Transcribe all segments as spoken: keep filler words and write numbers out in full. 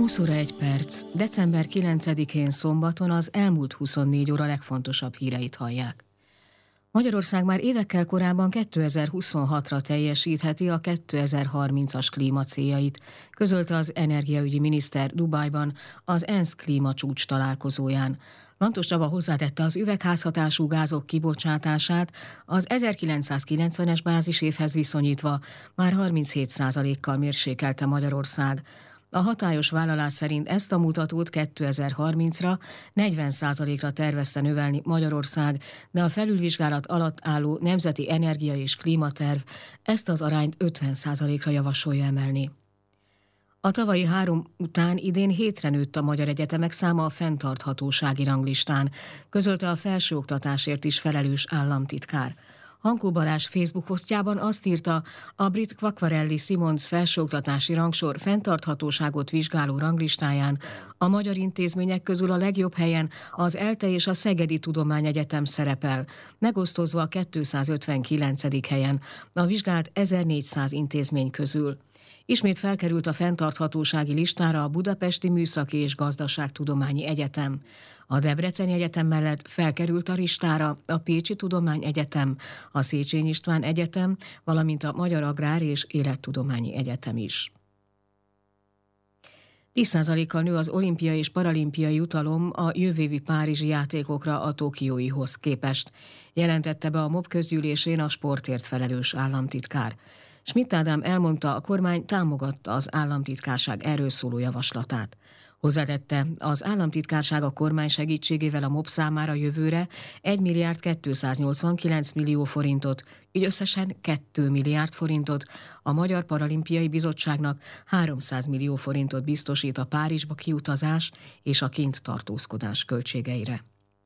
húsz óra egy perc. december kilencedikén szombaton az elmúlt huszonnégy óra legfontosabb híreit hallják. Magyarország már évekkel korábban kétezer-huszonhatra teljesítheti a kétezer-harmincas klímacéljait, közölte az energiaügyi miniszter Dubajban az ENSZ klímacsúcs találkozóján. Lantos Csaba hozzátette, az üvegházhatású gázok kibocsátását az ezerkilencszázkilencvenes bázisévhez viszonyítva már harminchét százalékkal mérsékelte Magyarország. A hatályos vállalás szerint ezt a mutatót kétezer-harmincra negyven százalékra tervezte növelni Magyarország, de a felülvizsgálat alatt álló Nemzeti Energia- és Klímaterv ezt az arányt ötven százalékra javasolja emelni. A tavalyi három után idén hétre nőtt a magyar egyetemek száma a fenntarthatósági ranglistán, közölte a felsőoktatásért is felelős államtitkár. Hankó Balázs Facebook posztjában azt írta, a brit Quacquarelli Simons felsőoktatási rangsor fenntarthatóságot vizsgáló ranglistáján a magyar intézmények közül a legjobb helyen az ELTE és a Szegedi Tudományegyetem szerepel, megosztozva a kétszázötvenkilencedik helyen a vizsgált ezernégyszáz intézmény közül. Ismét felkerült a fenntarthatósági listára a Budapesti Műszaki és Gazdaságtudományi Egyetem. A Debreceni Egyetem mellett felkerült a listára a Pécsi Tudományegyetem, a Széchenyi István Egyetem, valamint a Magyar Agrár- és Élettudományi Egyetem is. tíz százalékkal nő az olimpia és paralimpiai jutalom a jövő évi párizsi játékokra a tokióihoz képest, jelentette be a MOB közgyűlésén a sportért felelős államtitkár. Schmidt Ádám elmondta, a kormány támogatta az államtitkárság erről szóló javaslatát. Hozzátette, az államtitkárság a kormány segítségével a MOB számára jövőre egy milliárd kétszáznyolcvankilenc millió forintot, így összesen két milliárd forintot, a Magyar Paralimpiai Bizottságnak háromszáz millió forintot biztosít a Párizsba kiutazás és a kint tartózkodás költségeire.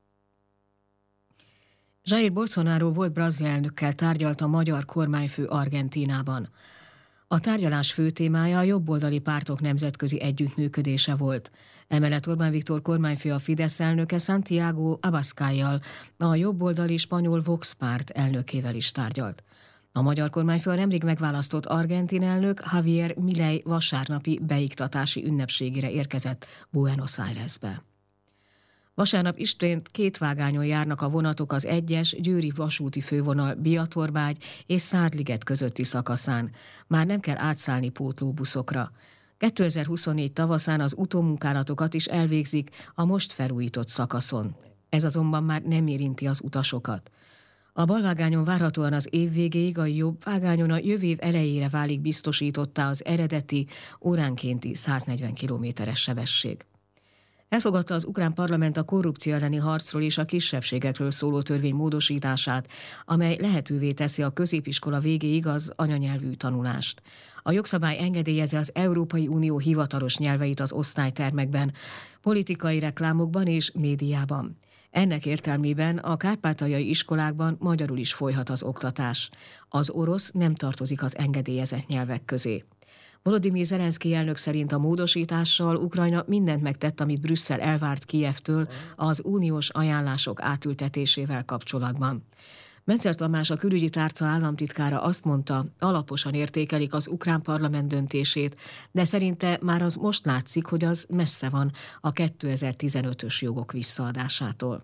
Jair Bolsonaro volt brazil elnökkel tárgyalt a magyar kormányfő Argentínában. A tárgyalás fő témája a jobboldali pártok nemzetközi együttműködése volt. Emellett Orbán Viktor kormányfő a Fidesz elnöke Santiago Abascállal, a jobboldali spanyol Vox párt elnökével is tárgyalt. A magyar kormányfő a nemrég megválasztott argentin elnök Javier Milei vasárnapi beiktatási ünnepségére érkezett Buenos Airesbe. Vasárnap ismét két vágányon járnak a vonatok az egyes győri vasúti fővonal Biatorbágy és Szádliget közötti szakaszán. Már nem kell átszállni pótlóbuszokra. kétezer-huszonnégy tavaszán az utómunkálatokat is elvégzik a most felújított szakaszon. Ez azonban már nem érinti az utasokat. A bal vágányon várhatóan az év végéig, a jobb vágányon a jövő év elejére válik biztosítottá az eredeti óránkénti száznegyven kilométeres sebesség. Elfogadta az ukrán parlament a korrupció elleni harcról és a kisebbségekről szóló törvény módosítását, amely lehetővé teszi a középiskola végéig az anyanyelvű tanulást. A jogszabály engedélyezi az Európai Unió hivatalos nyelveit az osztálytermekben, politikai reklámokban és médiában. Ennek értelmében a kárpátaljai iskolákban magyarul is folyhat az oktatás. Az orosz nem tartozik az engedélyezett nyelvek közé. Volodymyr Zelenszkij elnök szerint a módosítással Ukrajna mindent megtett, amit Brüsszel elvárt Kijevtől az uniós ajánlások átültetésével kapcsolatban. Metzer Tamás, a külügyi tárca államtitkára azt mondta, alaposan értékelik az ukrán parlament döntését, de szerinte már az most látszik, hogy az messze van a kétezer-tizenötös jogok visszaadásától.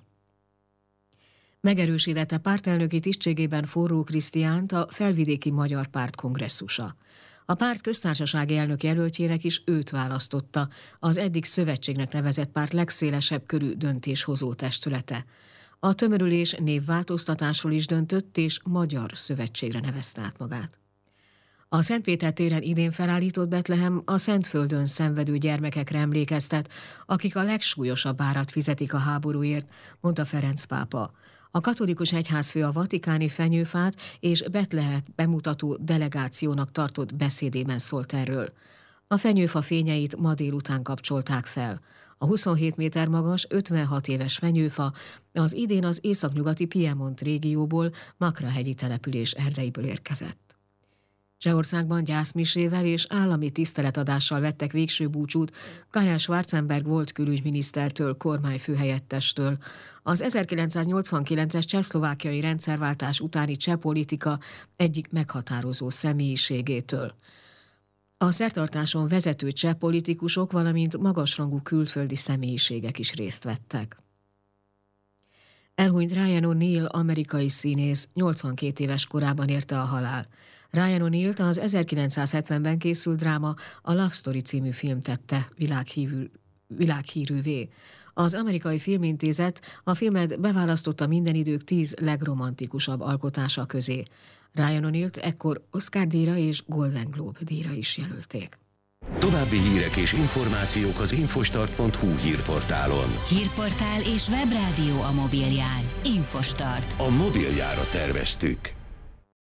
Megerősítette pártelnöki tisztségében Forró Krisztiánt a Felvidéki Magyar Párt kongresszusa. A párt köztársasági elnök jelöltjének is őt választotta, az eddig szövetségnek nevezett párt legszélesebb körű döntéshozó testülete. A tömörülés névváltoztatásról is döntött, és Magyar Szövetségre nevezte át magát. A Szentpéter téren idén felállított Betlehem a Szentföldön szenvedő gyermekekre emlékeztet, akik a legsúlyosabb árat fizetik a háborúért, mondta Ferenc pápa. A katolikus egyházfő a vatikáni fenyőfát és Betlehet bemutató delegációnak tartott beszédében szólt erről. A fenyőfa fényeit ma délután kapcsolták fel. A huszonhét méter magas, ötvenhat éves fenyőfa az idén az északnyugati Piemont régióból, Makra-hegyi település erdeiből érkezett. Csehországban gyászmisével és állami tiszteletadással vettek végső búcsút Karel Schwarzenberg volt külügyminisztertől, kormányfőhelyettestől. Az ezerkilencszáznyolcvankilences csehszlovákiai rendszerváltás utáni cseh politika egyik meghatározó személyiségétől. A szertartáson vezető cseh politikusok, valamint magasrangú külföldi személyiségek is részt vettek. Elhunyt Ryan O'Neal amerikai színész, nyolcvankét éves korában érte a halál. Ryan O'Nealt az ezerkilencszázhetvenben készült dráma, a Love Story című film tette világhírű, világhírűvé. Az Amerikai Filmintézet a filmet beválasztotta minden idők tíz legromantikusabb alkotása közé. Ryan O'Nealt ekkor Oscar-díjra és Golden Globe-díjra is jelölték. További hírek és információk az infostart pont hu hírportálon. Hírportál és webrádió a mobilján. Infostart. A mobiljára terveztük.